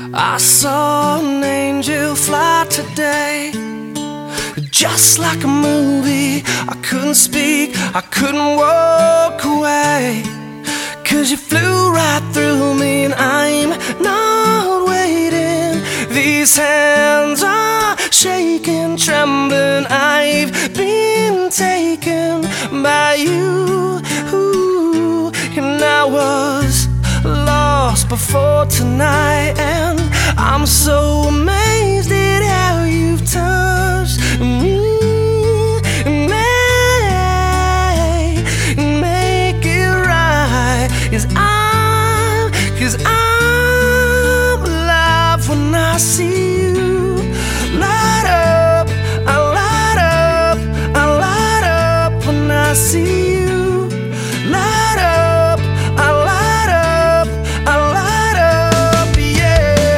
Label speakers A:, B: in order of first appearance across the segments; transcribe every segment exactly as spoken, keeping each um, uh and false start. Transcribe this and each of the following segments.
A: I saw an angel fly today, just like a movie. I couldn't speak, I couldn't walk away, 'cause you flew right through me and I'm not waiting. These hands are shaking, trembling. I've been taken by you. Ooh, and I was lost before tonight, and I'm so amazed at how you've touched me. Make, make it right, 'cause I'm, 'cause I'm alive when I see you. Light up, I light up, I light up when I see you. Light up, I light up, I light up, yeah.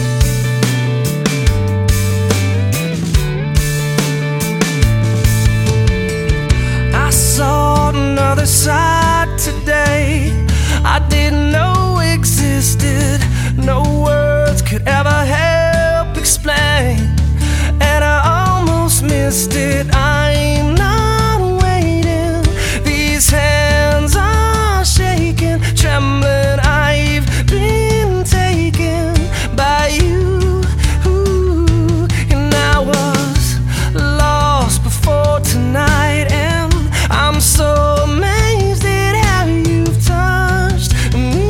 A: I saw another side today I didn't know existed. No words could ever help explain, and I almost missed it. I'm not waiting. These hands are shaking, trembling. I've been taken by you. Ooh, and I was lost before tonight, and I'm so amazed at how you've touched me.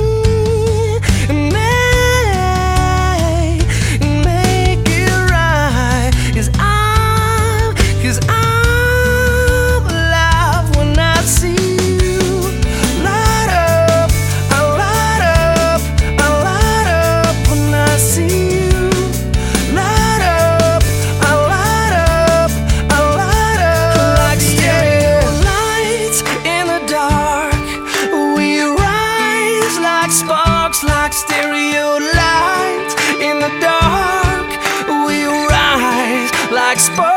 A: Make, make it right, 'cause I'm, 'cause I'm alive when I see you. Light up, I light up, I light up when I see you. Light up, I light up, I light up like stereo lights in the dark. We rise like sparks, like stereo lights in the dark. We rise like sparks.